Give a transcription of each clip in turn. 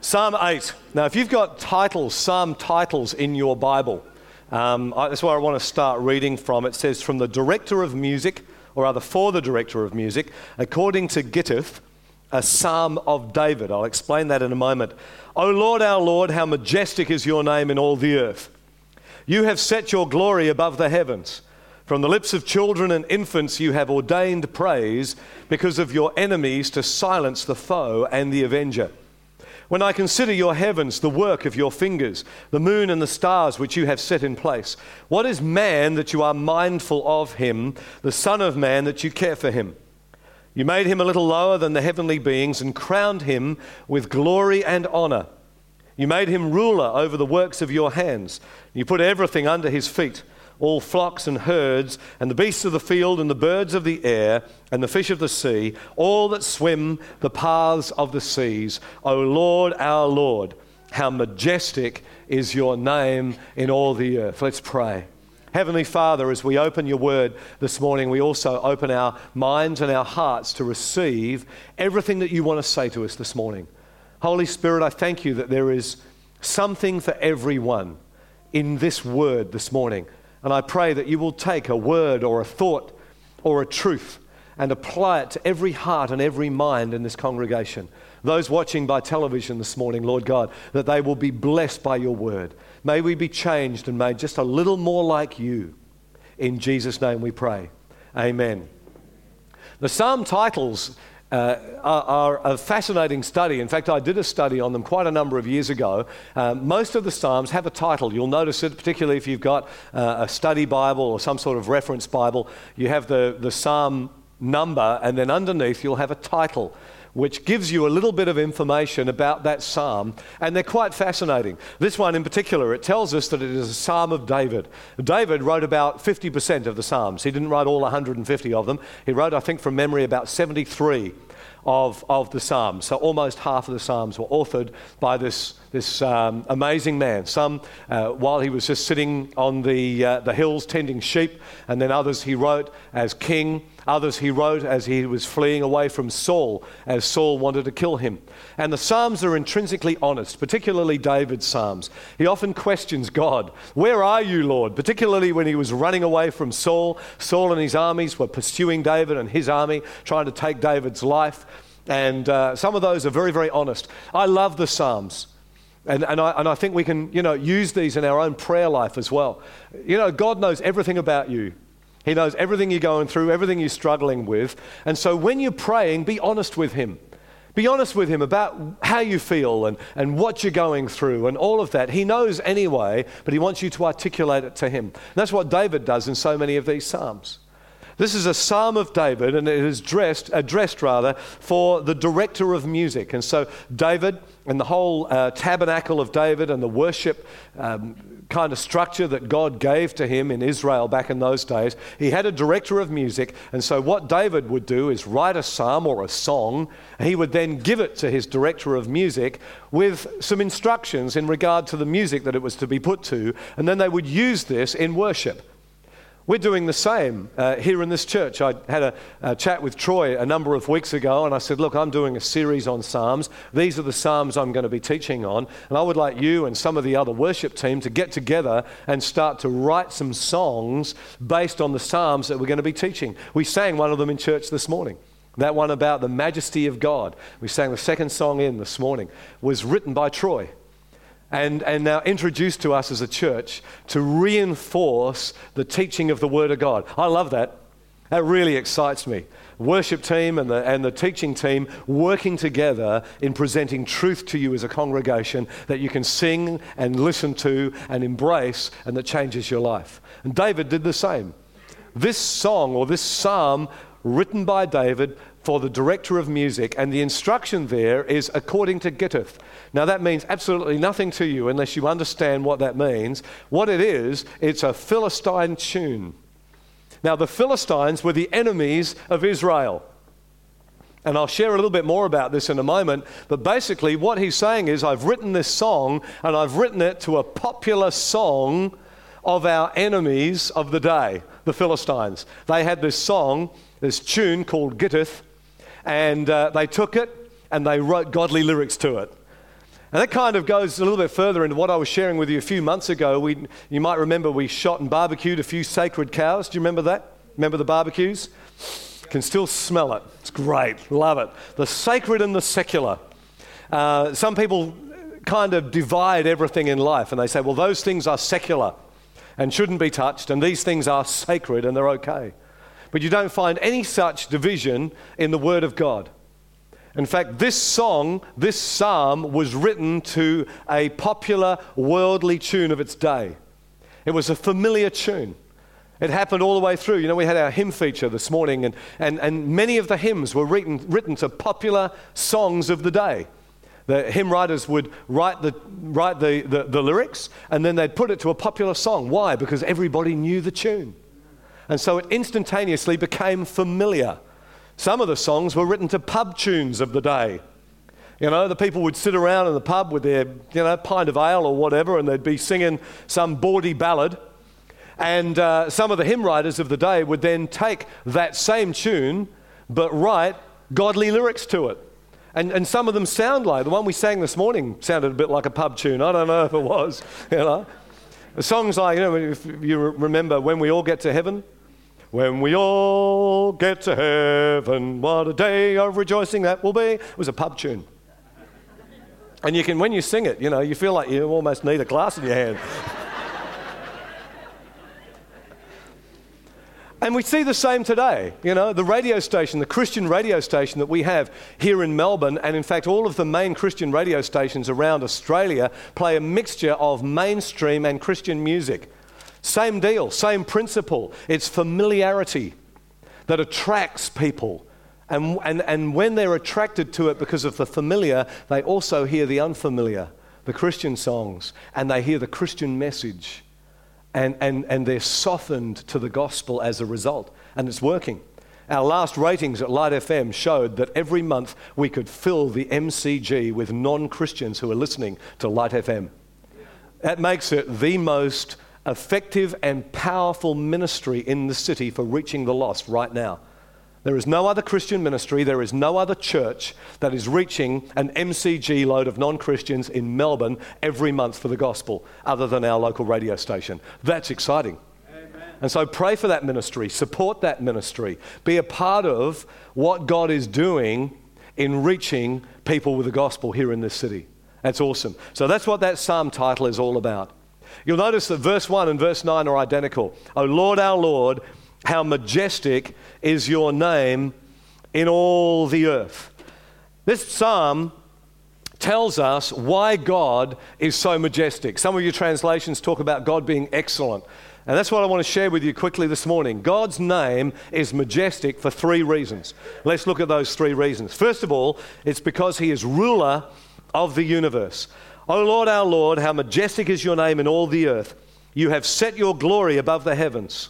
Psalm 8. Now, if you've got titles, psalm titles in your Bible, that's where I want to start reading from. It says, from the director of music, or rather for the director of music, according to Gittith, a psalm of David. I'll explain that in a moment. O Lord, our Lord, how majestic is your name in all the earth. You have set your glory above the heavens. From the lips of children and infants you have ordained praise because of your enemies to silence the foe and the avenger. When I consider your heavens, the work of your fingers, the moon and the stars which you have set in place, what is man that you are mindful of him, the Son of Man that you care for him? You made him a little lower than the heavenly beings and crowned him with glory and honor. You made him ruler over the works of your hands. You put everything under his feet, all flocks and herds, and the beasts of the field, and the birds of the air, and the fish of the sea, all that swim the paths of the seas. O Lord, our Lord, how majestic is your name in all the earth. Let's pray. Heavenly Father, as we open your word this morning, we also open our minds and our hearts to receive everything that you want to say to us this morning. Holy Spirit, I thank you that there is something for everyone in this word this morning. And I pray that you will take a word or a thought or a truth and apply it to every heart and every mind in this congregation. Those watching by television this morning, Lord God, that they will be blessed by your word. May we be changed and made just a little more like you. In Jesus' name we pray. Amen. The psalm titles are a fascinating study. In fact, I did a study on them quite a number of years ago. Most of the Psalms have a title. You'll notice it, particularly if you've got a study Bible or some sort of reference Bible. You have the Psalm number, and then underneath you'll have a title, which gives you a little bit of information about that psalm, and they're quite fascinating. This one in particular, it tells us that it is a psalm of David. David wrote about 50% of the psalms. He didn't write all 150 of them. He wrote, I think from memory, about 73 of the psalms. So almost half of the psalms were authored by this amazing man. Some while he was just sitting on the hills tending sheep, and then others he wrote as king. Others he wrote as he was fleeing away from Saul, as Saul wanted to kill him. And the Psalms are intrinsically honest, particularly David's Psalms. He often questions God. Where are you, Lord? Particularly when he was running away from Saul. Saul and his armies were pursuing David and his army, trying to take David's life. And some of those are very, very honest. I love the Psalms. And I think we can, use these in our own prayer life as well. God knows everything about you. He knows everything you're going through, everything you're struggling with. And so when you're praying, be honest with him. Be honest with him about how you feel and what you're going through and all of that. He knows anyway, but he wants you to articulate it to him. And that's what David does in so many of these Psalms. This is a psalm of David, and it is addressed for the director of music. And so David and the whole tabernacle of David and the worship kind of structure that God gave to him in Israel back in those days, he had a director of music. And so what David would do is write a psalm or a song. He would then give it to his director of music with some instructions in regard to the music that it was to be put to. And then they would use this in worship. We're doing the same here in this church. I had a chat with Troy a number of weeks ago, and I said, look, I'm doing a series on Psalms. These are the Psalms I'm going to be teaching on, and I would like you and some of the other worship team to get together and start to write some songs based on the Psalms that we're going to be teaching. We sang one of them in church this morning. That one about the majesty of God. We sang the second song in this morning. Was written by Troy. And now introduced to us as a church to reinforce the teaching of the Word of God. I love that. That really excites me. Worship team and the teaching team working together in presenting truth to you as a congregation that you can sing and listen to and embrace, and that changes your life. And David did the same. This song or this psalm written by David for the director of music, and the instruction there is according to Gittith. Now that means absolutely nothing to you unless you understand what that means. What it is, it's a Philistine tune. Now the Philistines were the enemies of Israel. And I'll share a little bit more about this in a moment, but basically what he's saying is, I've written this song, and I've written it to a popular song of our enemies of the day, the Philistines. They had this song, this tune called Gittith, and they took it and they wrote godly lyrics to it. And that kind of goes a little bit further into what I was sharing with you a few months ago. You might remember we shot and barbecued a few sacred cows. Do you remember that? Remember the barbecues? Can still smell it. It's great. Love it. The sacred and the secular. Some people kind of divide everything in life and they say, well, those things are secular and shouldn't be touched, and these things are sacred and they're okay. But you don't find any such division in the Word of God. In fact, this psalm was written to a popular worldly tune of its day. It was a familiar tune. It happened all the way through. You know, we had our hymn feature this morning, and many of the hymns were written to popular songs of the day. The hymn writers would write the lyrics, and then they'd put it to a popular song. Why? Because everybody knew the tune. And so it instantaneously became familiar. Some of the songs were written to pub tunes of the day. You know, the people would sit around in the pub with their, pint of ale or whatever, and they'd be singing some bawdy ballad. And some of the hymn writers of the day would then take that same tune, but write godly lyrics to it. And some of them sound like, the one we sang this morning sounded a bit like a pub tune. I don't know if it was, The songs like, if you remember, When We All Get to Heaven. When we all get to heaven, what a day of rejoicing that will be. It was a pub tune. And you can, when you sing it, you feel like you almost need a glass in your hand. And we see the same today. The radio station, the Christian radio station that we have here in Melbourne, and in fact all of the main Christian radio stations around Australia play a mixture of mainstream and Christian music. Same deal, same principle. It's familiarity that attracts people. And when they're attracted to it because of the familiar, they also hear the unfamiliar, the Christian songs, and they hear the Christian message. And they're softened to the gospel as a result. And it's working. Our last ratings at Light FM showed that every month we could fill the MCG with non-Christians who are listening to Light FM. That makes it the most effective and powerful ministry in the city for reaching the lost right now. There is no other Christian ministry, there is no other church that is reaching an MCG load of non-Christians in Melbourne every month for the gospel, other than our local radio station. That's exciting. Amen. And so pray for that ministry, support that ministry, be a part of what God is doing in reaching people with the gospel here in this city. That's awesome. So that's what that psalm title is all about. You'll notice that verse 1 and verse 9 are identical. O Lord, our Lord, how majestic is your name in all the earth. This psalm tells us why God is so majestic. Some of your translations talk about God being excellent. And that's what I want to share with you quickly this morning. God's name is majestic for 3 reasons. Let's look at those 3 reasons. First of all, it's because he is ruler of the universe. O Lord, our Lord, how majestic is your name in all the earth. You have set your glory above the heavens.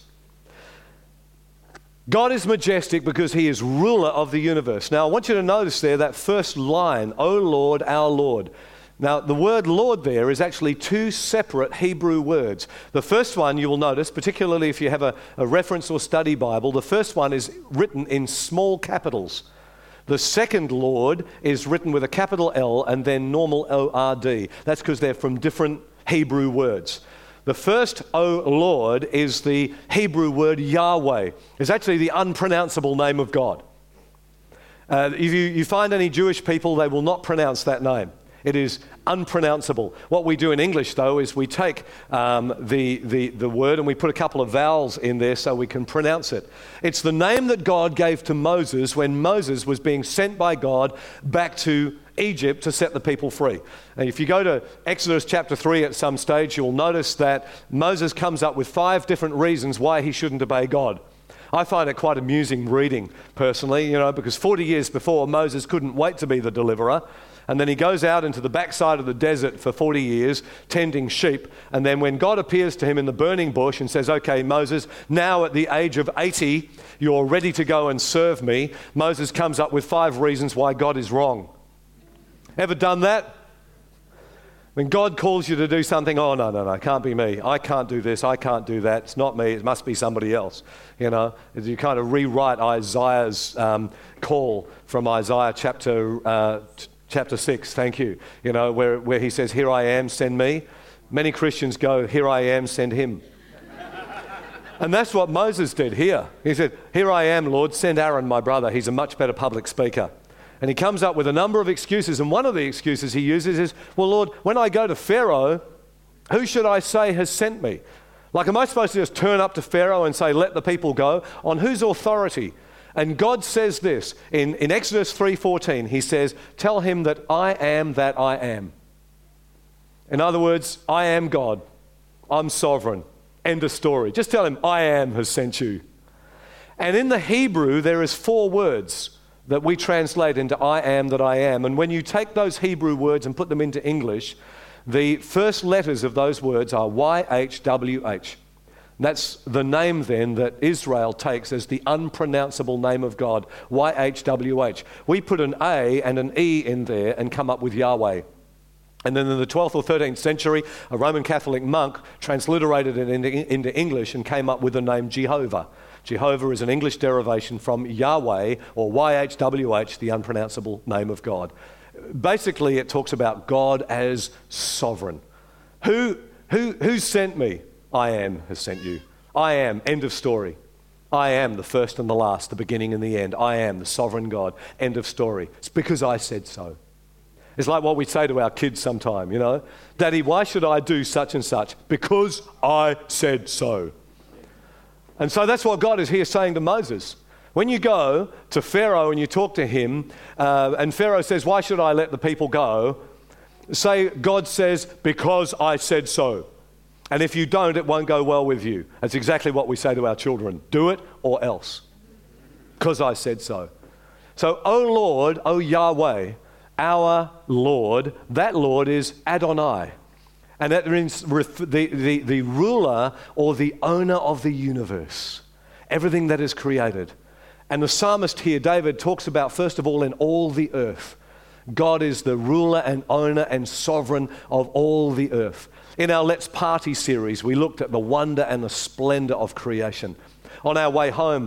God is majestic because he is ruler of the universe. Now, I want you to notice there that first line, O Lord, our Lord. Now, the word Lord there is actually 2 separate Hebrew words. The first one you will notice, particularly if you have a reference or study Bible, the first one is written in small capitals. The second Lord is written with a capital L and then normal O-R-D. That's because they're from different Hebrew words. The first, O Lord, is the Hebrew word Yahweh. It's actually the unpronounceable name of God. If you find any Jewish people, they will not pronounce that name. It is unpronounceable. What we do in English, though, is we take the word and we put a couple of vowels in there so we can pronounce it. It's the name that God gave to Moses when Moses was being sent by God back to Egypt to set the people free. And if you go to Exodus chapter 3 at some stage, you'll notice that Moses comes up with 5 different reasons why he shouldn't obey God. I find it quite amusing reading, personally, because 40 years before, Moses couldn't wait to be the deliverer. And then he goes out into the backside of the desert for 40 years, tending sheep. And then when God appears to him in the burning bush and says, okay, Moses, now at the age of 80, you're ready to go and serve me. Moses comes up with 5 reasons why God is wrong. Ever done that? When God calls you to do something, oh, no, it can't be me. I can't do this. I can't do that. It's not me. It must be somebody else. You kind of rewrite Isaiah's call from Isaiah chapter Chapter 6, thank you. Where he says, here I am, send me. Many Christians go, here I am, send him. And that's what Moses did here. He said, here I am, Lord, send Aaron, my brother. He's a much better public speaker. And he comes up with a number of excuses. And one of the excuses he uses is, well, Lord, when I go to Pharaoh, who should I say has sent me? Like, am I supposed to just turn up to Pharaoh and say, let the people go? On whose authority? And God says this in Exodus 3:14. He says, tell him that I am that I am. In other words, I am God. I'm sovereign. End of story. Just tell him, I am has sent you. And in the Hebrew, there is 4 words that we translate into I am that I am. And when you take those Hebrew words and put them into English, the first letters of those words are YHWH. That's the name then that Israel takes as the unpronounceable name of God, YHWH. We put an A and an E in there and come up with Yahweh. And then in the 12th or 13th century, a Roman Catholic monk transliterated it into English and came up with the name Jehovah. Jehovah is an English derivation from Yahweh, or YHWH, the unpronounceable name of God. Basically, it talks about God as sovereign. Who sent me? I am has sent you. I am, end of story. I am the first and the last, the beginning and the end. I am the sovereign God, end of story. It's because I said so. It's like what we say to our kids sometime, Daddy, why should I do such and such? Because I said so. And so that's what God is here saying to Moses. When you go to Pharaoh and you talk to him, and Pharaoh says, why should I let the people go? Say, God says, because I said so. And if you don't, it won't go well with you. That's exactly what we say to our children. Do it or else. Because I said so. So, O Lord, O Yahweh, our Lord, that Lord is Adonai. And that means the ruler or the owner of the universe. Everything that is created. And the psalmist here, David, talks about, first of all, in all the earth. God is the ruler and owner and sovereign of all the earth. In our Let's Party series, we looked at the wonder and the splendor of creation. On our way home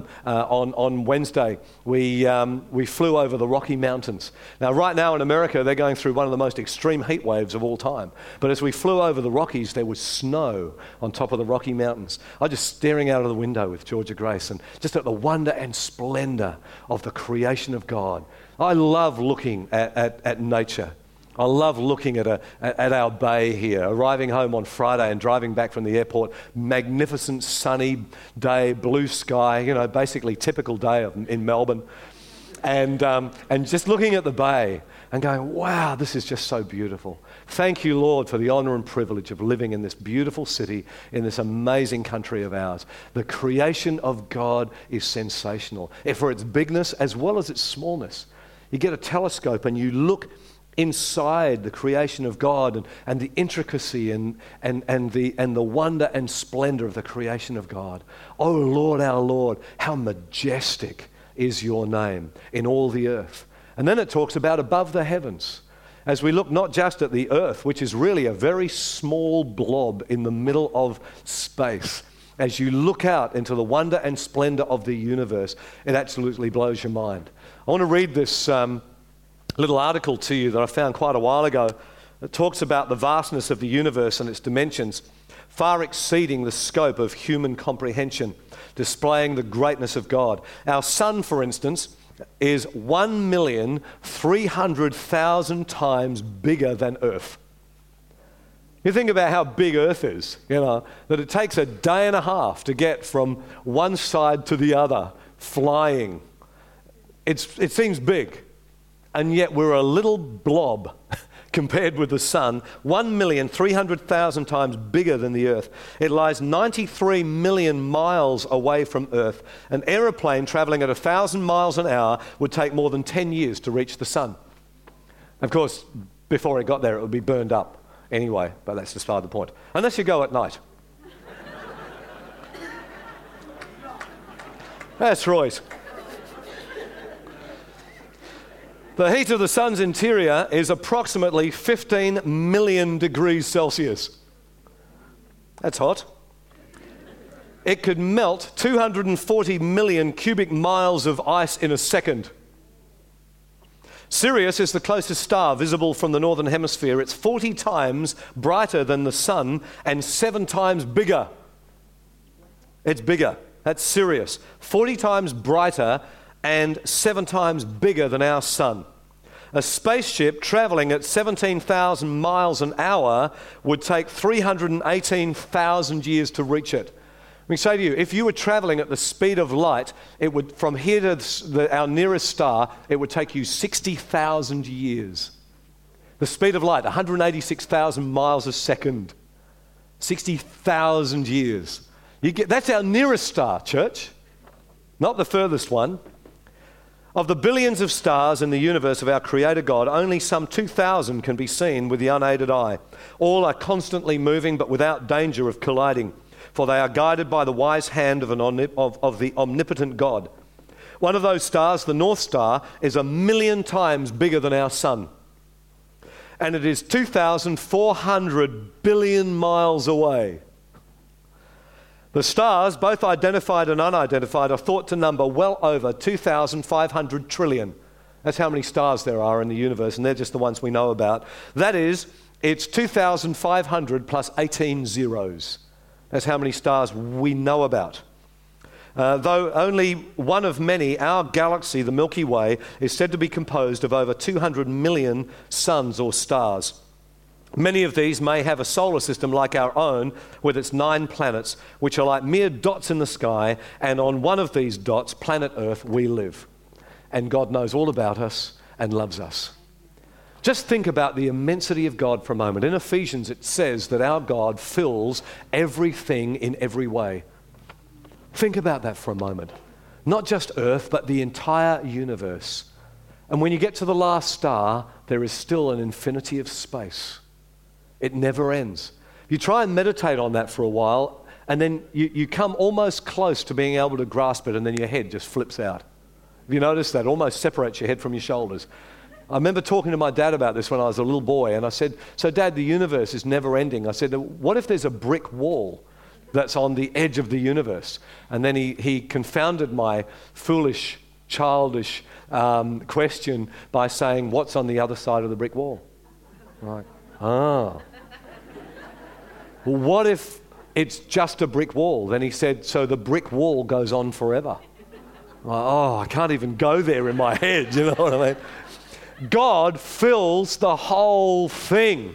on Wednesday, we flew over the Rocky Mountains. Now, right now in America, they're going through one of the most extreme heat waves of all time. But as we flew over the Rockies, there was snow on top of the Rocky Mountains. I was just staring out of the window with Georgia Grace and just at the wonder and splendor of the creation of God. I love looking at nature. I love looking at our bay here, arriving home on Friday and driving back from the airport. Magnificent sunny day, blue sky, basically typical day in Melbourne. And just looking at the bay and going, wow, this is just so beautiful. Thank you, Lord, for the honor and privilege of living in this beautiful city, in this amazing country of ours. The creation of God is sensational, for its bigness as well as its smallness. You get a telescope and you look inside the creation of God and the intricacy and the wonder and splendor of the creation of God. Oh Lord, our Lord, how majestic is your name in all the earth. And then it talks about above the heavens. As we look not just at the earth, which is really a very small blob in the middle of space, as you look out into the wonder and splendor of the universe, it absolutely blows your mind. I want to read this little article to you that I found quite a while ago that talks about the vastness of the universe and its dimensions, far exceeding the scope of human comprehension, displaying the greatness of God. Our sun, for instance, is 1,300,000 times bigger than Earth. You think about how big Earth is, that it takes a day and a half to get from one side to the other, flying. It seems big. And yet we're a little blob compared with the sun, 1,300,000 times bigger than the earth. It lies 93 million miles away from Earth. An aeroplane traveling at 1,000 miles an hour would take more than 10 years to reach the sun. Of course, before it got there, it would be burned up anyway, but that's just part of the point. Unless you go at night. That's Roy's. The heat of the sun's interior is approximately 15 million degrees Celsius. That's hot. It could melt 240 million cubic miles of ice in a second. Sirius is the closest star visible from the northern hemisphere. It's 40 times brighter than the sun and 7 times bigger. It's bigger. That's Sirius. 40 times brighter and 7 times bigger than our sun. A spaceship traveling at 17,000 miles an hour would take 318,000 years to reach it. Let me say to you, if you were traveling at the speed of light, it would, from here to our nearest star, it would take you 60,000 years. The speed of light, 186,000 miles a second. 60,000 years. That's our nearest star, church. Not the furthest one. Of the billions of stars in the universe of our Creator God, only some 2,000 can be seen with the unaided eye. All are constantly moving, but without danger of colliding, for they are guided by the wise hand of the omnipotent God. One of those stars, the North Star, is 1,000,000 times bigger than our sun. And it is 2,400 billion miles away. The stars, both identified and unidentified, are thought to number well over 2,500 trillion. That's how many stars there are in the universe, and they're just the ones we know about. That is, it's 2,500 plus 18 zeros. That's how many stars we know about. Though only one of many, our galaxy, the Milky Way, is said to be composed of over 200 million suns or stars. Many of these may have a solar system like our own, with its 9 planets, which are like mere dots in the sky, and on one of these dots, planet Earth, we live. And God knows all about us and loves us. Just think about the immensity of God for a moment. In Ephesians, it says that our God fills everything in every way. Think about that for a moment. Not just Earth, but the entire universe. And when you get to the last star, there is still an infinity of space. It never ends. You try and meditate on that for a while, and then you come almost close to being able to grasp it, and then your head just flips out. Have you noticed that? It almost separates your head from your shoulders. I remember talking to my dad about this when I was a little boy, and I said, "So Dad, the universe is never ending." I said, "What if there's a brick wall that's on the edge of the universe?" And then he confounded my foolish, childish question by saying, "What's on the other side of the brick wall?" I'm like, well, what if it's just a brick wall? Then he said, "So the brick wall goes on forever." I'm like, I can't even go there in my head, you know what I mean? God fills the whole thing.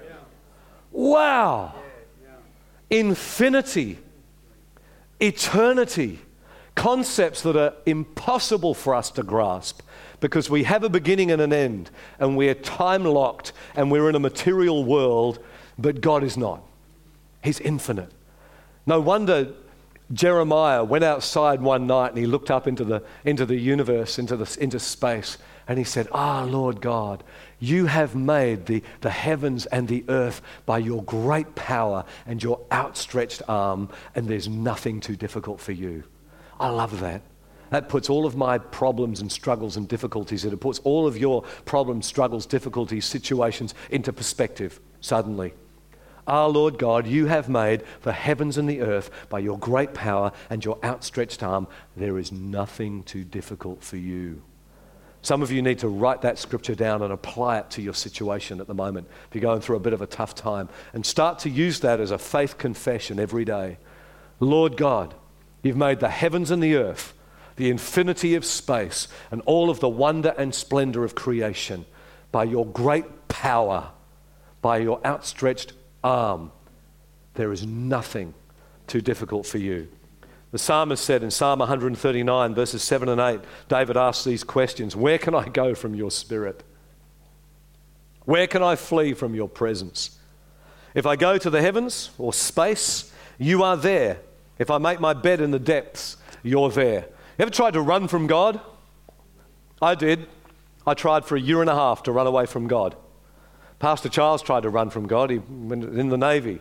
Wow. Infinity, eternity, concepts that are impossible for us to grasp because we have a beginning and an end, and we're time-locked, and we're in a material world, but God is not. He's infinite. No wonder Jeremiah went outside one night and he looked up into the universe, into space, and he said, Lord God, you have made the heavens and the earth by your great power and your outstretched arm, and there's nothing too difficult for you. I love that. That puts all of my problems and struggles and difficulties, it puts all of your problems, struggles, difficulties, situations into perspective suddenly. Lord God, you have made the heavens and the earth by your great power and your outstretched arm. There is nothing too difficult for you. Some of you need to write that scripture down and apply it to your situation at the moment. If you're going through a bit of a tough time, and start to use that as a faith confession every day. Lord God, you've made the heavens and the earth, the infinity of space, and all of the wonder and splendor of creation by your great power, by your outstretched arm. There is nothing too difficult for you. The psalmist said in Psalm 139, verses 7 and 8, David asked these questions: where can I go from your spirit? Where can I flee from your presence? If I go to the heavens or space, you are there. If I make my bed in the depths, you're there. You ever tried to run from God? I did. I tried for 1.5 years to run away from God. Pastor Charles tried to run from God. He went in the Navy.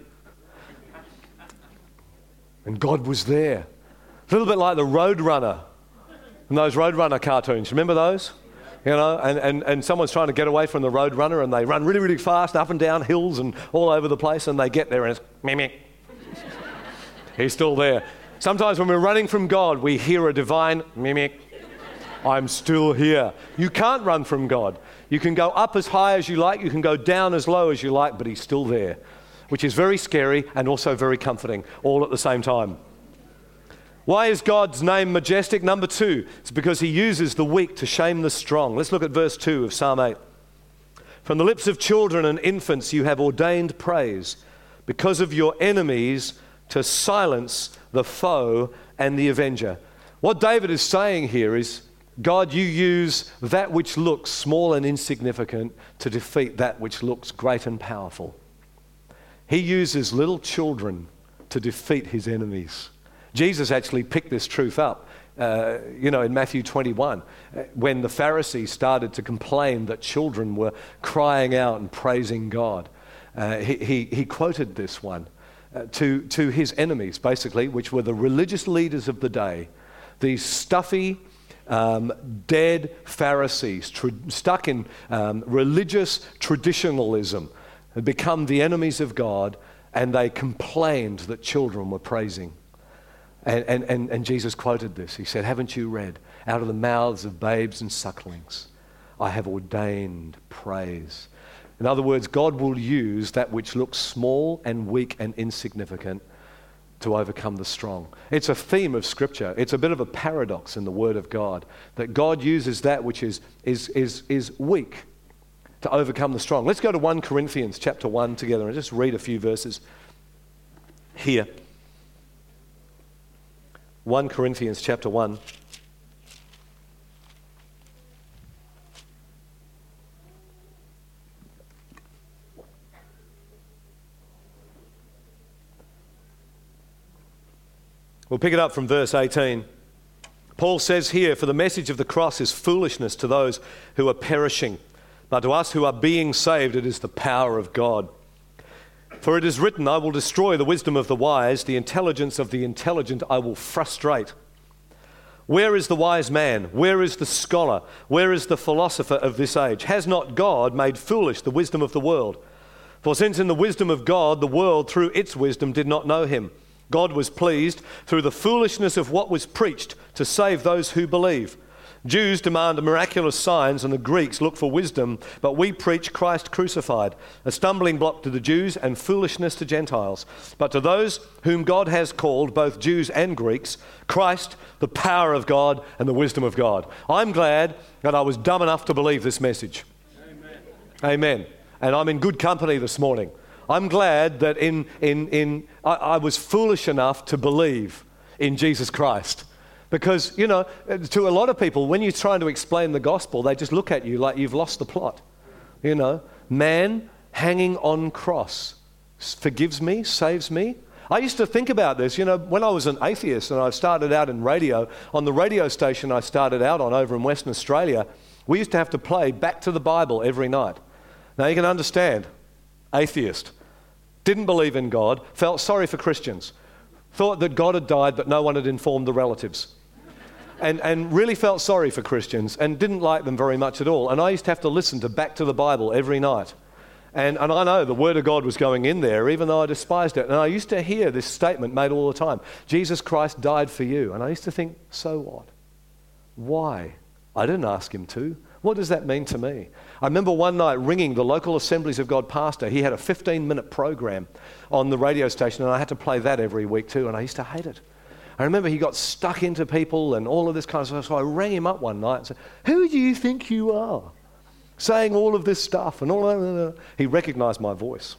And God was there. A little bit like the Roadrunner and those Roadrunner cartoons. Remember those? You know, and someone's trying to get away from the Roadrunner, and they run really, really fast up and down hills and all over the place, and they get there and it's meh. He's still there. Sometimes when we're running from God, we hear a divine mimic. I'm still here. You can't run from God. You can go up as high as you like, you can go down as low as you like, but he's still there, which is very scary and also very comforting all at the same time. Why is God's name majestic? Number 2, it's because he uses the weak to shame the strong. Let's look at verse 2 of Psalm 8. From the lips of children and infants you have ordained praise, because of your enemies to silence the foe and the avenger. What David is saying here is, God, you use that which looks small and insignificant to defeat that which looks great and powerful. He uses little children to defeat his enemies. Jesus actually picked this truth up, in Matthew 21, when the Pharisees started to complain that children were crying out and praising God. He quoted this one to his enemies, basically, which were the religious leaders of the day, these stuffy, dead Pharisees stuck in religious traditionalism had become the enemies of God, and they complained that children were praising. And Jesus quoted this. He said, haven't you read, out of the mouths of babes and sucklings, I have ordained praise. In other words, God will use that which looks small and weak and insignificant to overcome the strong. It's a theme of Scripture. It's a bit of a paradox in the Word of God, that God uses that which is weak to overcome the strong. Let's go to 1 Corinthians chapter 1 together and just read a few verses here. 1 Corinthians chapter 1. We'll pick it up from verse 18. Paul says here, for the message of the cross is foolishness to those who are perishing, but to us who are being saved it is the power of God. For it is written, I will destroy the wisdom of the wise, the intelligence of the intelligent I will frustrate. Where is the wise man? Where is the scholar? Where is the philosopher of this age? Has not God made foolish the wisdom of the world? For since in the wisdom of God, the world through its wisdom did not know him, God was pleased through the foolishness of what was preached to save those who believe. Jews demand miraculous signs and the Greeks look for wisdom, but we preach Christ crucified, a stumbling block to the Jews and foolishness to Gentiles. But to those whom God has called, both Jews and Greeks, Christ, the power of God and the wisdom of God. I'm glad that I was dumb enough to believe this message. Amen. Amen. And I'm in good company this morning. I'm glad that I was foolish enough to believe in Jesus Christ. Because, to a lot of people, when you're trying to explain the gospel, they just look at you like you've lost the plot. Man hanging on cross forgives me, saves me. I used to think about this, when I was an atheist and I started out in radio, on the radio station I started out on over in Western Australia, we used to have to play Back to the Bible every night. Now you can understand, atheist, didn't believe in God, felt sorry for Christians, thought that God had died but no one had informed the relatives. And really felt sorry for Christians and didn't like them very much at all. And I used to have to listen to Back to the Bible every night. And I know the Word of God was going in there, even though I despised it. And I used to hear this statement made all the time, Jesus Christ died for you. And I used to think, so what? Why? I didn't ask him to. What does that mean to me? I remember one night ringing the local Assemblies of God pastor. He had a 15-minute program on the radio station, and I had to play that every week too, and I used to hate it. I remember he got stuck into people and all of this kind of stuff, so I rang him up one night and said, who do you think you are? Saying all of this stuff and all that. He recognized my voice.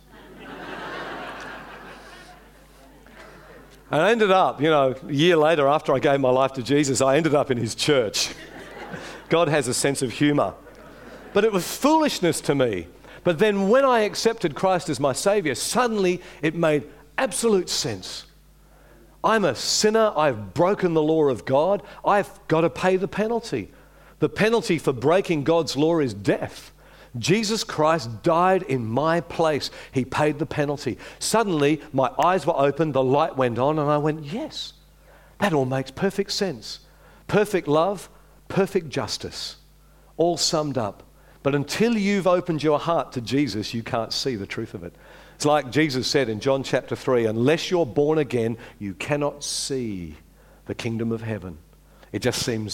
And I ended up, a year later after I gave my life to Jesus, I ended up in his church. God has a sense of humor. But it was foolishness to me. But then when I accepted Christ as my Savior, suddenly it made absolute sense. I'm a sinner. I've broken the law of God. I've got to pay the penalty. The penalty for breaking God's law is death. Jesus Christ died in my place. He paid the penalty. Suddenly, my eyes were opened, the light went on, and I went, yes, that all makes perfect sense. Perfect love, perfect justice, all summed up. But until you've opened your heart to Jesus, you can't see the truth of it. It's like Jesus said in John chapter 3, unless you're born again, you cannot see the kingdom of heaven. It just seems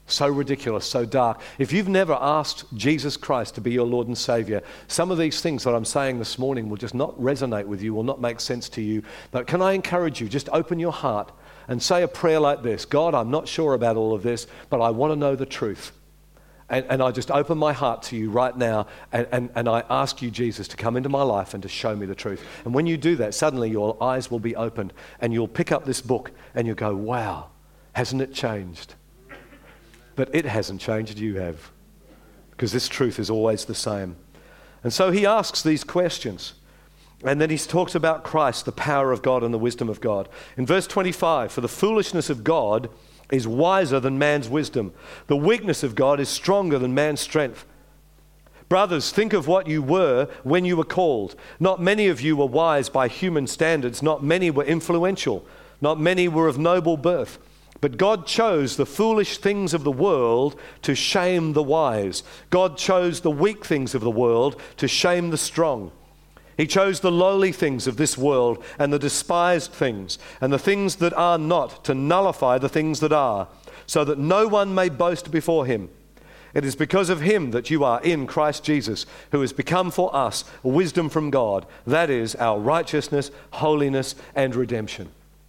so ridiculous, so dark. If you've never asked Jesus Christ to be your Lord and Savior, some of these things that I'm saying this morning will just not resonate with you, will not make sense to you. But can I encourage you, just open your heart and say a prayer like this: God, I'm not sure about all of this, but I want to know the truth. And I just open my heart to you right now, and I ask you, Jesus, to come into my life and to show me the truth. And when you do that, suddenly your eyes will be opened, and you'll pick up this book, and you'll go, wow, hasn't it changed? But it hasn't changed, you have. Because this truth is always the same. And so he asks these questions. And then he talks about Christ, the power of God and the wisdom of God. In verse 25, for the foolishness of God is wiser than man's wisdom. The weakness of God is stronger than man's strength. Brothers, think of what you were when you were called. Not many of you were wise by human standards. Not many were influential. Not many were of noble birth. But God chose the foolish things of the world to shame the wise. God chose the weak things of the world to shame the strong. He chose the lowly things of this world and the despised things and the things that are not to nullify the things that are, so that no one may boast before him. It is because of him that you are in Christ Jesus, who has become for us wisdom from God. That is our righteousness, holiness, and redemption.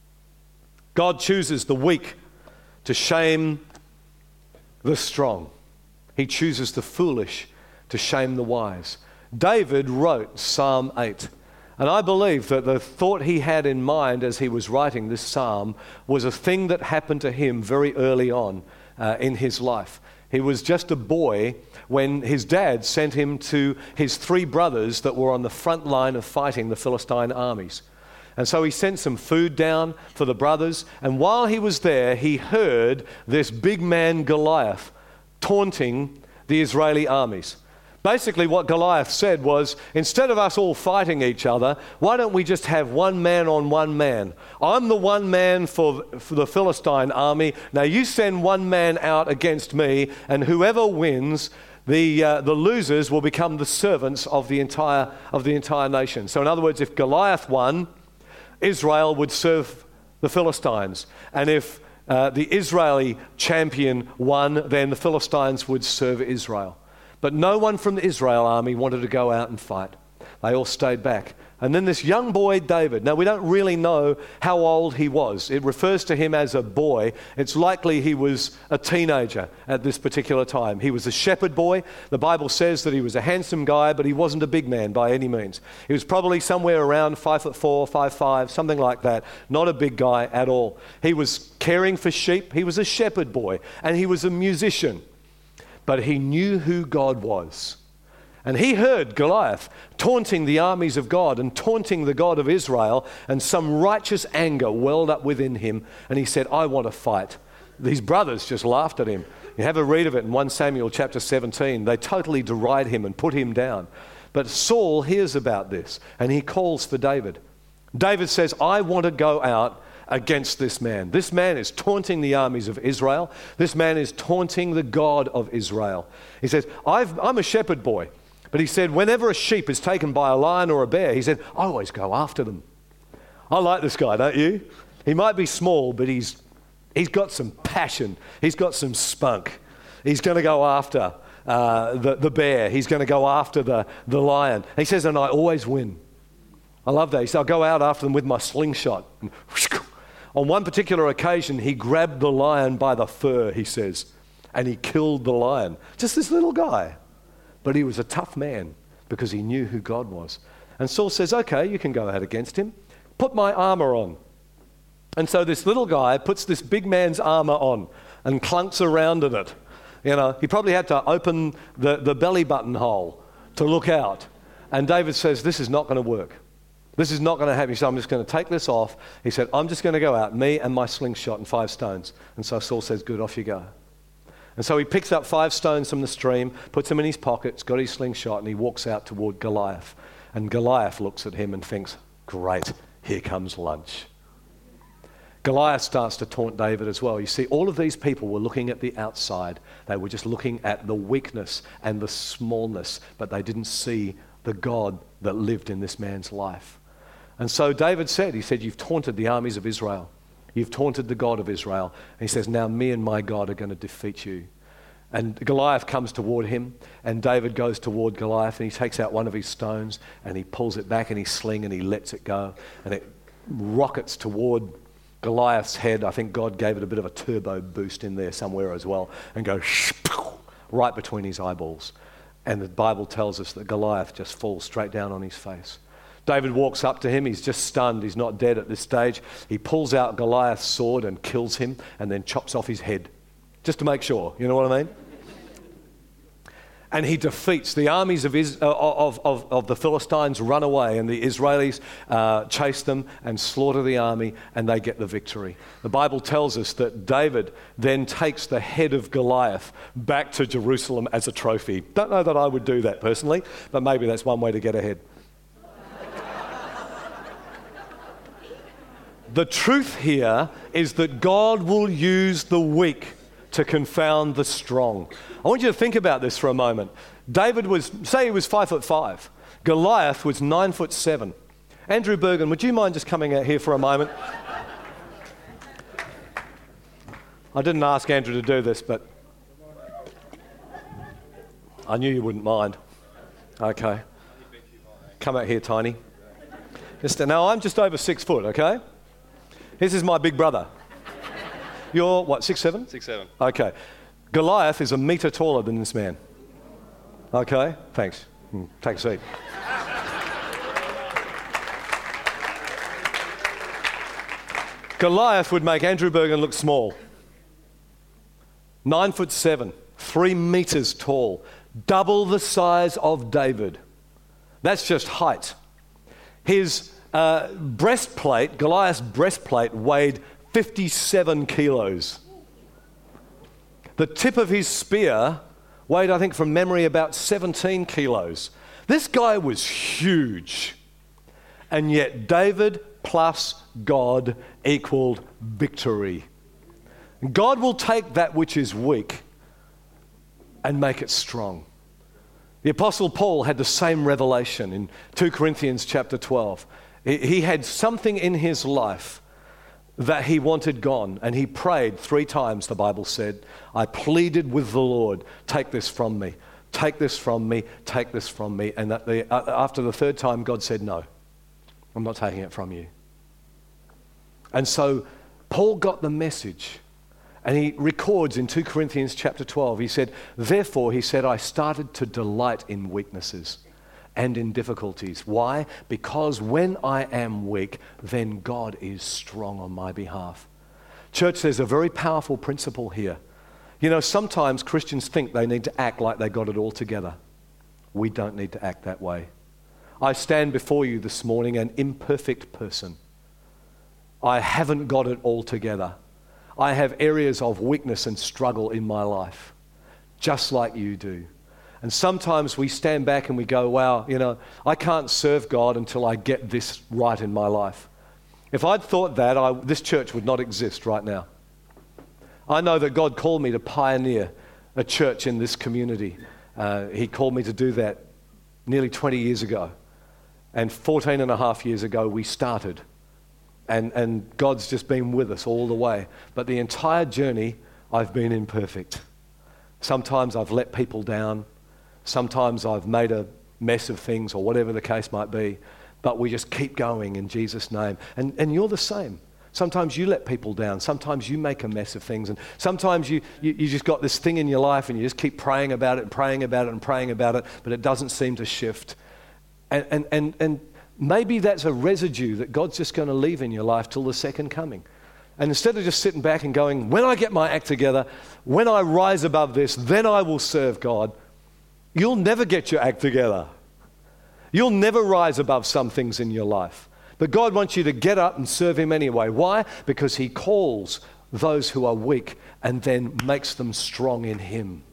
God chooses the weak to shame the strong. He chooses the foolish to shame the wise. David wrote Psalm 8. And I believe that the thought he had in mind as he was writing this psalm was a thing that happened to him very early on in his life. He was just a boy when his dad sent him to his three brothers that were on the front line of fighting the Philistine armies. And so he sent some food down for the brothers. And while he was there, he heard this big man Goliath taunting the Israeli armies. Basically what Goliath said was, instead of us all fighting each other, why don't we just have one man on one man? I'm the one man for the Philistine army. Now you send one man out against me, and whoever wins, the losers will become the servants of the entire nation. So in other words, if Goliath won, Israel would serve the Philistines. And if the Israeli champion won, then the Philistines would serve Israel. But no one from the Israel army wanted to go out and fight. They all stayed back. And then this young boy, David, now we don't really know how old he was. It refers to him as a boy. It's likely he was a teenager at this particular time. He was a shepherd boy. The Bible says that he was a handsome guy, but he wasn't a big man by any means. He was probably somewhere around 5'4", 5'5", something like that. Not a big guy at all. He was caring for sheep. He was a shepherd boy, and he was a musician. But he knew who God was. And he heard Goliath taunting the armies of God and taunting the God of Israel, and some righteous anger welled up within him, and he said, I want to fight. These brothers just laughed at him. You have a read of it in 1 Samuel chapter 17. They totally deride him and put him down. But Saul hears about this, and he calls for David. David says, I want to go out against this man. This man is taunting the armies of Israel. This man is taunting the God of Israel. He says, I'm a shepherd boy. But he said, whenever a sheep is taken by a lion or a bear, he said, I always go after them. I like this guy, don't you? He might be small, but he's got some passion. He's got some spunk. He's going to go after the bear. He's going to go after the lion. He says, and I always win. I love that. He said, I'll go out after them with my slingshot. On one particular occasion, he grabbed the lion by the fur, he says, and he killed the lion. Just this little guy. But he was a tough man because he knew who God was. And Saul says, okay, you can go out against him. Put my armor on. And so this little guy puts this big man's armor on and clunks around in it. You know, he probably had to open the belly button hole to look out. And David says, this is not going to work. This is not going to happen. So I'm just going to take this off. He said, I'm just going to go out, me and my slingshot and 5 stones. And so Saul says, good, off you go. And so he picks up 5 stones from the stream, puts them in his pockets, got his slingshot, and he walks out toward Goliath. And Goliath looks at him and thinks, great, here comes lunch. Goliath starts to taunt David as well. You see, all of these people were looking at the outside. They were just looking at the weakness and the smallness, but they didn't see the God that lived in this man's life. And so David said, he said, you've taunted the armies of Israel. You've taunted the God of Israel. And he says, now me and my God are going to defeat you. And Goliath comes toward him, and David goes toward Goliath, and he takes out one of his stones, and he pulls it back in his sling, and he lets it go, and it rockets toward Goliath's head. I think God gave it a bit of a turbo boost in there somewhere as well, and goes right between his eyeballs. And the Bible tells us that Goliath just falls straight down on his face. David walks up to him. He's just stunned. He's not dead at this stage. He pulls out Goliath's sword and kills him, and then chops off his head, just to make sure. You know what I mean? And he defeats the armies of the Philistines, run away, and the Israelis chase them and slaughter the army, and they get the victory. The Bible tells us that David then takes the head of Goliath back to Jerusalem as a trophy. Don't know that I would do that personally, but maybe that's one way to get ahead. The truth here is that God will use the weak to confound the strong. I want you to think about this for a moment. David was, say he was 5'5". Goliath was 9'7". Andrew Bergen, would you mind just coming out here for a moment? I didn't ask Andrew to do this, but I knew you wouldn't mind. Okay. Come out here, Tiny. Now, I'm just over 6 foot, okay? This is my big brother. You're, what, 6'7"? 6'7". Okay. Goliath is a metre taller than this man. Okay? Thanks. Take a seat. Goliath would make Andrew Bergen look small. 9'7", 3 metres tall, double the size of David. That's just height. His breastplate, Goliath's breastplate, weighed 57 kilos. The tip of his spear weighed, I think from memory, about 17 kilos. This guy was huge. And yet David plus God equaled victory. God will take that which is weak and make it strong. The Apostle Paul had the same revelation in 2 Corinthians chapter 12. He had something in his life that he wanted gone, and he prayed 3 times, the Bible said. I pleaded with the Lord, take this from me, take this from me, take this from me. And after the 3rd time, God said, no, I'm not taking it from you. And so Paul got the message, and he records in 2 Corinthians chapter 12, he said, therefore, he said, I started to delight in weaknesses and in difficulties. Why? Because when I am weak, then God is strong on my behalf. Church, there's a very powerful principle here. You know, sometimes Christians think they need to act like they got it all together. We don't need to act that way. I stand before you this morning an imperfect person. I haven't got it all together. I have areas of weakness and struggle in my life, just like you do. And sometimes we stand back and we go, wow, you know, I can't serve God until I get this right in my life. If I'd thought that, this church would not exist right now. I know that God called me to pioneer a church in this community. He called me to do that nearly 20 years ago. And 14 and a half years ago, we started. And God's just been with us all the way. But the entire journey, I've been imperfect. Sometimes I've let people down. Sometimes I've made a mess of things, or whatever the case might be, but we just keep going in Jesus' name. And you're the same. Sometimes you let people down. Sometimes you make a mess of things. And sometimes you just got this thing in your life and you just keep praying about it and praying about it and praying about it, but it doesn't seem to shift. And maybe that's a residue that God's just going to leave in your life till the second coming. And instead of just sitting back and going, when I get my act together, when I rise above this, then I will serve God. You'll never get your act together. You'll never rise above some things in your life. But God wants you to get up and serve Him anyway. Why? Because He calls those who are weak and then makes them strong in Him.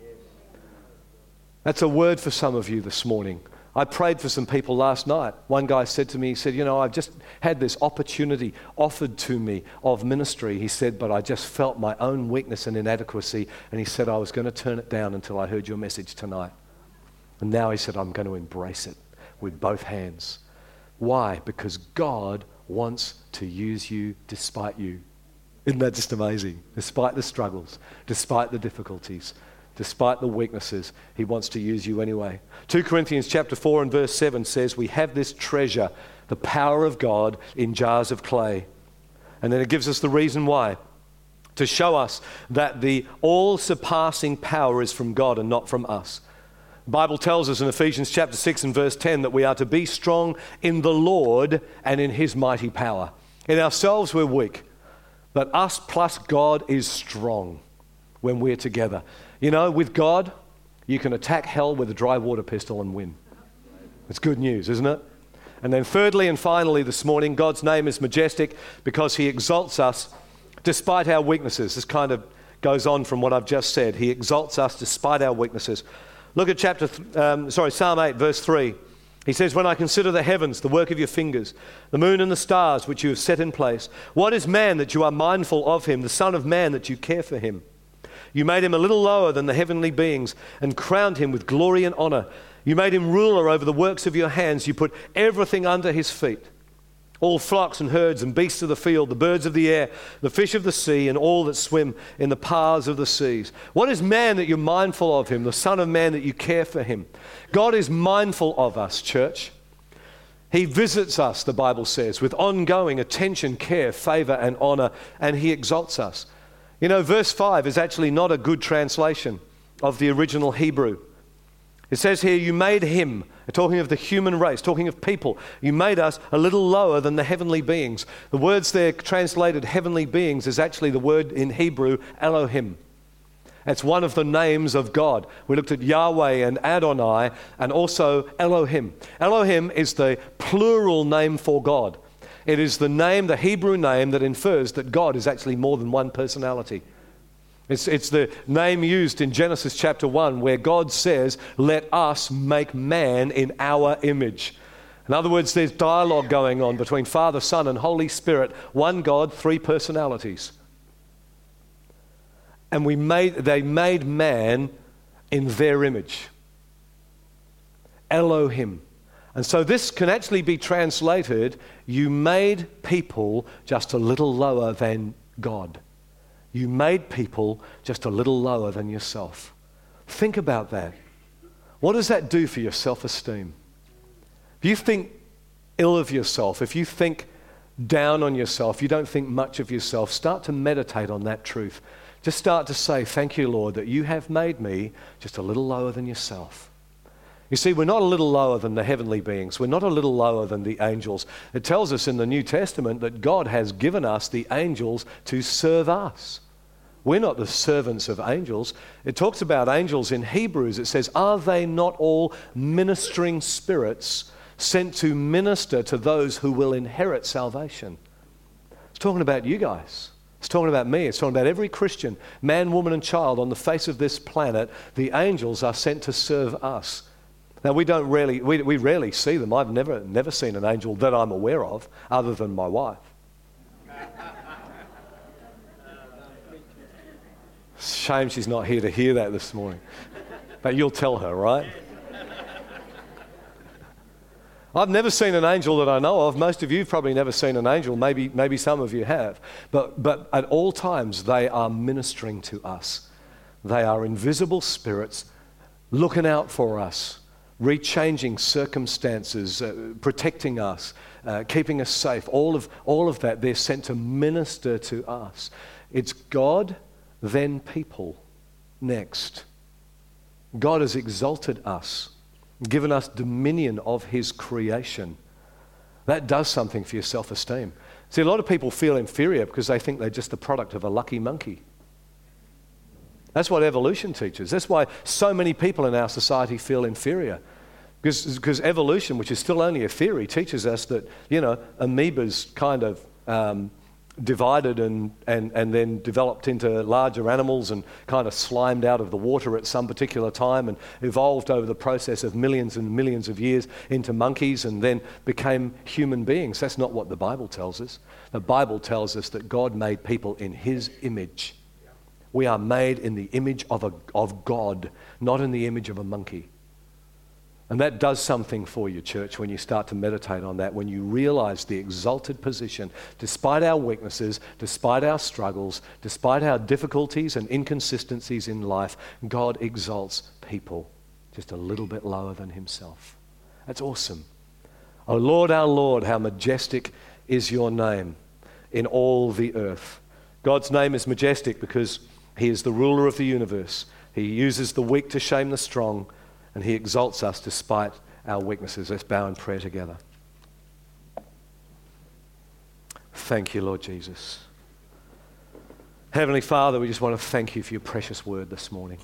That's a word for some of you this morning. I prayed for some people last night. One guy said to me, he said, you know, I've just had this opportunity offered to me of ministry. He said, but I just felt my own weakness and inadequacy. And he said, I was going to turn it down until I heard your message tonight. And now he said, I'm going to embrace it with both hands. Why? Because God wants to use you despite you. Isn't that just amazing? Despite the struggles, despite the difficulties, despite the weaknesses, he wants to use you anyway. 2 Corinthians chapter 4 and verse 7 says, we have this treasure, the power of God, in jars of clay. And then it gives us the reason why. To show us that the all-surpassing power is from God and not from us. The Bible tells us in Ephesians chapter 6 and verse 10 that we are to be strong in the Lord and in his mighty power. In ourselves we're weak, but us plus God is strong when we're together. You know, with God, you can attack hell with a dry water pistol and win. It's good news, isn't it? And then thirdly and finally this morning, God's name is majestic because he exalts us despite our weaknesses. This kind of goes on from what I've just said. He exalts us despite our weaknesses. Look at Psalm 8, verse 3. He says, when I consider the heavens, the work of your fingers, the moon and the stars which you have set in place, what is man that you are mindful of him, the son of man that you care for him? You made him a little lower than the heavenly beings and crowned him with glory and honor. You made him ruler over the works of your hands. You put everything under his feet. All flocks and herds and beasts of the field, the birds of the air, the fish of the sea, and all that swim in the paths of the seas. What is man that you're mindful of him, the son of man that you care for him? God is mindful of us, church. He visits us, the Bible says, with ongoing attention, care, favor, and honor, and he exalts us. You know, verse 5 is actually not a good translation of the original Hebrew. It says here, you made him, talking of the human race, talking of people. You made us a little lower than the heavenly beings. The words there translated heavenly beings is actually the word in Hebrew, Elohim. It's one of the names of God. We looked at Yahweh and Adonai and also Elohim. Elohim is the plural name for God. It is the name, the Hebrew name that infers that God is actually more than one personality. It's the name used in Genesis chapter 1 where God says, let us make man in our image. In other words, there's dialogue going on between Father, Son, and Holy Spirit. One God, three personalities. And they made man in their image. Elohim. And so this can actually be translated, you made people just a little lower than God. You made people just a little lower than yourself. Think about that. What does that do for your self-esteem? If you think ill of yourself, if you think down on yourself, you don't think much of yourself, start to meditate on that truth. Just start to say, thank you, Lord, that you have made me just a little lower than yourself. You see, we're not a little lower than the heavenly beings. We're not a little lower than the angels. It tells us in the New Testament that God has given us the angels to serve us. We're not the servants of angels. It talks about angels in Hebrews. It says, are they not all ministering spirits sent to minister to those who will inherit salvation? It's talking about you guys. It's talking about me. It's talking about every Christian, man, woman, and child on the face of this planet. The angels are sent to serve us. Now, we rarely see them. I've never seen an angel that I'm aware of other than my wife. Shame she's not here to hear that this morning. But you'll tell her, right? I've never seen an angel that I know of. Most of you have probably never seen an angel. Maybe some of you have. But at all times, they are ministering to us. They are invisible spirits looking out for us, rechanging circumstances, protecting us, keeping us safe. All of that, they're sent to minister to us. It's God, then people, next. God has exalted us, given us dominion of his creation. That does something for your self-esteem. See, a lot of people feel inferior because they think they're just the product of a lucky monkey. That's what evolution teaches. That's why so many people in our society feel inferior. Because evolution, which is still only a theory, teaches us that, amoebas kind of divided and then developed into larger animals and kind of slimed out of the water at some particular time and evolved over the process of millions and millions of years into monkeys and then became human beings. That's not what the Bible tells us. The Bible tells us that God made people in his image. We are made in the image of God, not in the image of a monkey. And that does something for you, church, when you start to meditate on that, when you realize the exalted position, despite our weaknesses, despite our struggles, despite our difficulties and inconsistencies in life, God exalts people just a little bit lower than himself. That's awesome. Oh Lord, our Lord, how majestic is your name in all the earth. God's name is majestic because he is the ruler of the universe. He uses the weak to shame the strong, and he exalts us despite our weaknesses. Let's bow in prayer together. Thank you, Lord Jesus. Heavenly Father, we just want to thank you for your precious word this morning.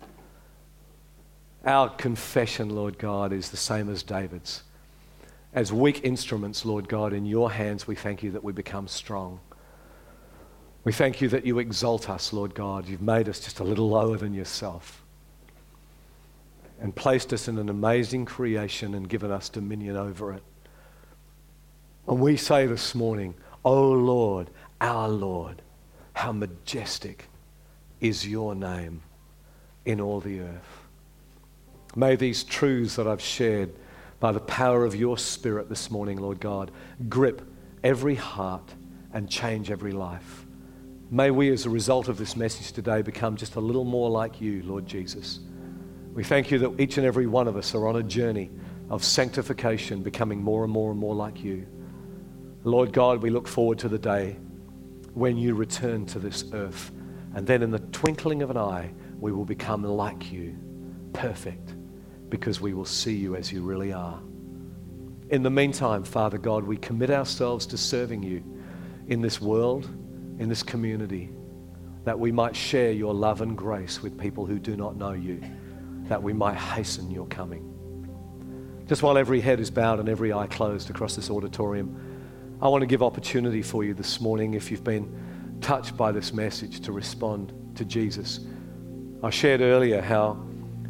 Our confession, Lord God, is the same as David's. As weak instruments, Lord God, in your hands, we thank you that we become strong. We thank you that you exalt us, Lord God. You've made us just a little lower than yourself and placed us in an amazing creation and given us dominion over it. And we say this morning, O Lord, our Lord, how majestic is your name in all the earth. May these truths that I've shared by the power of your Spirit this morning, Lord God, grip every heart and change every life. May we, as a result of this message today, become just a little more like you, Lord Jesus. We thank you that each and every one of us are on a journey of sanctification, becoming more and more and more like you. Lord God, we look forward to the day when you return to this earth, and then in the twinkling of an eye, we will become like you, perfect, because we will see you as you really are. In the meantime, Father God, we commit ourselves to serving you in this world, in this community, that we might share your love and grace with people who do not know you, that we might hasten your coming. Just while every head is bowed and every eye closed across this auditorium, I want to give opportunity for you this morning, if you've been touched by this message, to respond to Jesus. I shared earlier how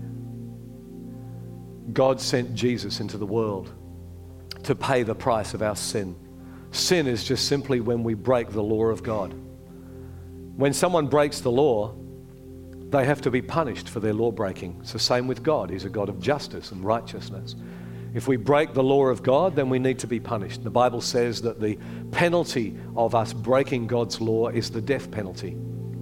God sent Jesus into the world to pay the price of our sin. Sin is just simply when we break the law of God. When someone breaks the law, they have to be punished for their law breaking. It's the same with God. He's a God of justice and righteousness. If we break the law of God, then we need to be punished. The Bible says that the penalty of us breaking God's law is the death penalty.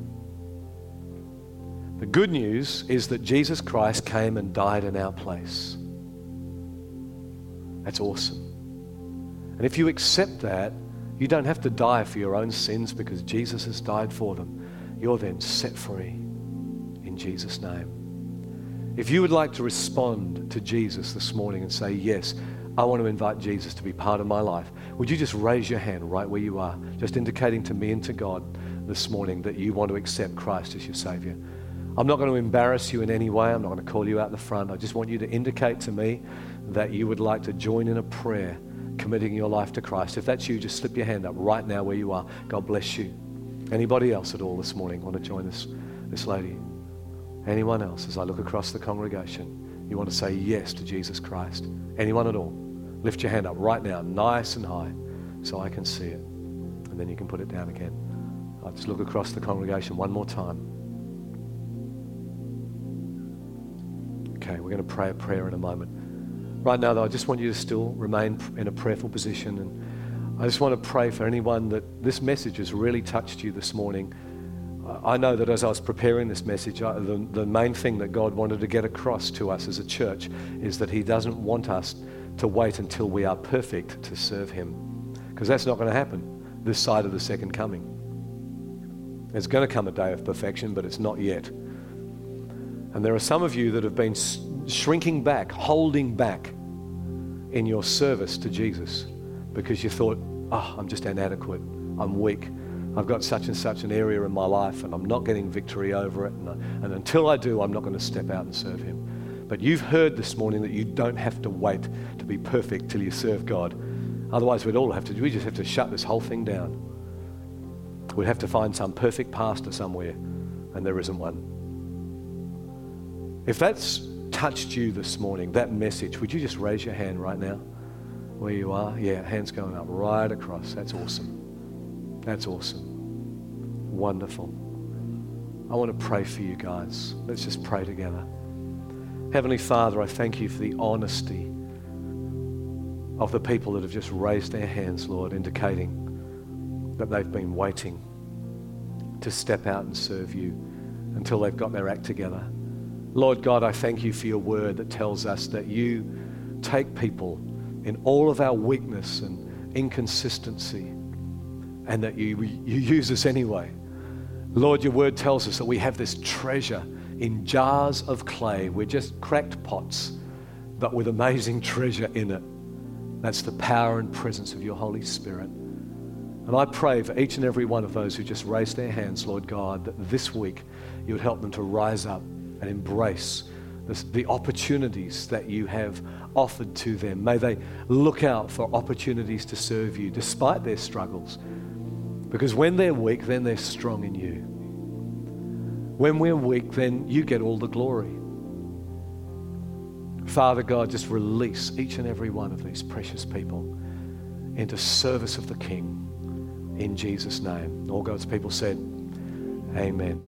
The good news is that Jesus Christ came and died in our place. That's awesome. And if you accept that, you don't have to die for your own sins because Jesus has died for them. You're then set free in Jesus' name. If you would like to respond to Jesus this morning and say, yes, I want to invite Jesus to be part of my life, would you just raise your hand right where you are, just indicating to me and to God this morning that you want to accept Christ as your Savior? I'm not going to embarrass you in any way. I'm not going to call you out the front. I just want you to indicate to me that you would like to join in a prayer committing your life to Christ. If that's you, just slip your hand up right now where you are. God bless you. Anybody else at all this morning want to join this lady? Anyone else? As I look across the congregation, you want to say yes to Jesus Christ? Anyone at all? Lift your hand up right now, nice and high, so I can see it. And then you can put it down again. I'll just look across the congregation one more time. Okay, we're going to pray a prayer in a moment. Right now, though, I just want you to still remain in a prayerful position. And I just want to pray for anyone that this message has really touched you this morning. I know that as I was preparing this message, the main thing that God wanted to get across to us as a church is that he doesn't want us to wait until we are perfect to serve him. Because that's not going to happen this side of the second coming. There's going to come a day of perfection, but it's not yet. And there are some of you that have been shrinking back, holding back in your service to Jesus because you thought, I'm just inadequate, I'm weak, I've got such and such an area in my life and I'm not getting victory over it, and until I do, I'm not going to step out and serve him. But you've heard this morning that you don't have to wait to be perfect till you serve God. Otherwise, we just have to shut this whole thing down. We'd have to find some perfect pastor somewhere, and there isn't one. If that's touched you this morning, that message, would you just raise your hand right now where you are? Yeah, hands going up right across. That's awesome. That's awesome. Wonderful. I want to pray for you guys. Let's just pray together. Heavenly Father, I thank you for the honesty of the people that have just raised their hands, Lord, indicating that they've been waiting to step out and serve you until they've got their act together. Lord God, I thank you for your word that tells us that you take people in all of our weakness and inconsistency and that you use us anyway. Lord, your word tells us that we have this treasure in jars of clay. We're just cracked pots, but with amazing treasure in it. That's the power and presence of your Holy Spirit. And I pray for each and every one of those who just raised their hands, Lord God, that this week you would help them to rise up and embrace the opportunities that you have offered to them. May they look out for opportunities to serve you despite their struggles. Because when they're weak, then they're strong in you. When we're weak, then you get all the glory. Father God, just release each and every one of these precious people into service of the King in Jesus' name. All God's people said, amen.